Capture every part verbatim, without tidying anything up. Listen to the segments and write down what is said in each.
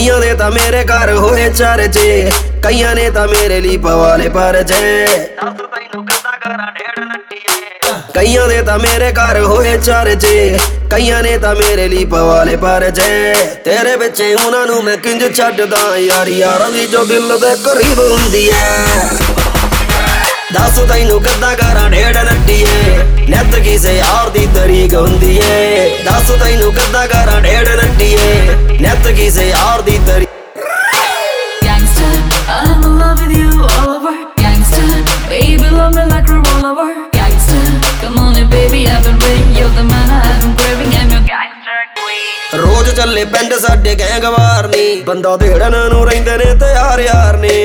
ਕਈਆਂ ਦੇ ਤਾਂ ਮੇਰੇ ਘਰ ਹੋਏ ਚਰਚੇ, ਕਈਆਂ ਨੇ ਤਾਂ ਮੇਰੇ ਲਈ ਪਵਾਲੇ ਪਰਚੇ। ਦੱਸ ਤੈਨੂੰ ਕਿੱਦਾਂ ਕਰਾਂ ਢੇੜ ਨੱਟੀਏ, ਕਈਆਂ ਦੇ ਤਾਂ ਮੇਰੇ ਘਰ ਹੋਏ ਚਰਚੇ, ਕਈਆਂ ਨੇ ਤਾਂ ਮੇਰੇ ਲਈ ਪਵਾਲੇ ਪਰਚੇ। ਤੇਰੇ ਪਿੱਛੇ ਉਹਨਾਂ ਨੂੰ ਮੈਂ ਕਿੰਜ ਛੱਡਦਾ, ਯਾਰ ਯਾਰਾਂ ਦੀ ਜੋ ਦਿਲ ਦੇ ਕਰੀਬ ਹੁੰਦੀ ਐ। ਦੱਸ ਤੈਨੂੰ ਕਿੱਦਾਂ ਕਰਾਂ ਢੇੜ ਨੱਟੀਏ, ਨਿੱਤ ਕਿਸੇ ਯਾਰ ਦੀ ਤਰੀਕ ਹੁੰਦੀ ਏ। ਦੱਸ ਤੈਨੂੰ ਕਿੱਦਾਂ ਕਰਾਂ ਢੇੜ ਨੱਟੀਏ, ਨਿੱਤ ਕਿਸੇ ਯਾਰ ਦੀ ਤਰੀਕ। Gangster, I'm in love with you all over. Gangster, baby love me like a revolver. Gangster, come on in baby, I've been waiting. You're the man I've been craving, I'm your gangster queen. ਰੋਜ਼ ਚੱਲੇ ਪਿੰਡ ਸਾਡੇ gang war ਨੀ, ਬੰਦਾ ਦੇੜਨ ਨੂੰ ਰਹਿੰਦੇ ਨੇ ਤਿਆਰ ਯਾਰ ਨੇ।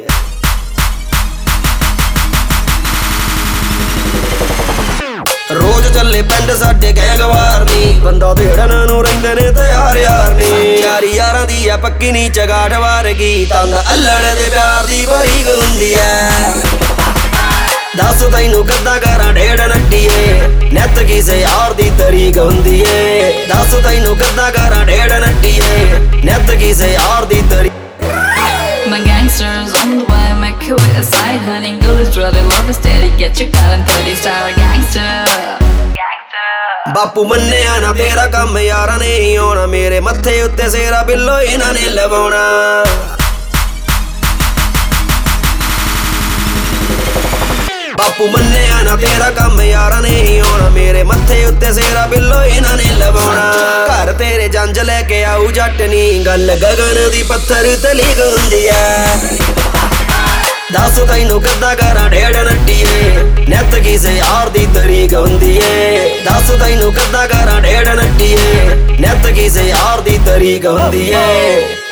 ਰੋਜ਼ ਚੱਲੇ ਪਿੰਡ ਸਾਡੇ ਗੈਂਗਵਾਰ ਨੀ, ਬੰਦਾ ਦੇੜਨ ਨੂੰ ਰਹਿੰਦੇ ਨੇ ਤਿਆਰ ਯਾਰ ਨੇ। ਯਾਰੀ ਯਾਰਾਂ ਦੀ ਆ ਪੱਕੀ ਨੀ ਚਗਾੜ ਵਾਰਗੀ, ਤੰਗ ਅੱਲੜ ਦੇ ਪਿਆਰ ਦੀ ਬਰੀਕ ਹੁੰਦੀ ਐ। ਦੱਸ ਤੈਨੂੰ ਕਿੱਦਾਂ ਕਰਾਂ ਢੇੜ ਨੱਟੀਏ, ਨਿੱਤ ਕਿਸੇ ਯਾਰ ਦੀ ਤਰੀਕ ਹੁੰਦੀ ਏ। ਦੱਸ ਤੈਨੂੰ ਕਿੱਦਾਂ ਕਰਾਂ ਢੇੜ ਨੱਟੀਏ, ਨਿੱਤ ਕਿਸੇ ਯਾਰ ਦੀ ਤਰੀਕ। My gangsters on the way, make you with a side hunting. Girl is really love is steady, get your gun and thirty star gangster. Gangster. ਬਾਪੂ ਮੰਨਿਆ ਨਾ ਤੇਰਾ ਕੰਮ ਯਾਰਾਂ ਨੇ ਹੀ ਆਉਣਾ, ਮੇਰੇ ਮੱਥੇ ਉੱਤੇ ਸੇਰਾ ਬਿੱਲੋ ਇਹਨਾਂ ਨੇ ਲਵਾਉਣਾ। ਬਾਪੂ ਮੰਨਿਆ ਨਾ ਤੇਰਾ ਕੰਮ ਯਾਰਾਂ ਨੇ ਹੀ ਆਉਣਾ, ਮੇਰੇ ਮੱਥੇ ਉੱਤੇ ਸੇਰਾ ਬਿੱਲੋ ਇਹਨਾਂ ਨੇ ਲਵਾਉਣਾ। ਘਰ ਤੇਰੇ ਜੰਜ ਲੈ ਕੇ ਆਊ ਜੱਟ ਨੀ, ਗੱਲ ਗਗਨ ਦੀ ਪੱਥਰ ਤਲੀਕ ਹੁੰਦੀ ਐ। ਦੱਸ ਤੈਨੂੰ ਕਿੱਦਾਂ ਕਰਾਂ ਢੇੜ ਨੱਟੀਏ, ਨਿੱਤ ਕਿਸੇ ਯਾਰ ਦੀ ਤਰੀਕ ਹੁੰਦੀ ਏ। ਦੱਸ ਤੈਨੂੰ ਕਿੱਦਾਂ ਕਰਾਂ ਢੇੜ ਨੱਟੀਏ, ਨਿੱਤ ਕਿਸੇ ਯਾਰ ਦੀ ਤਰੀਕ ਹੁੰਦੀ ਏ।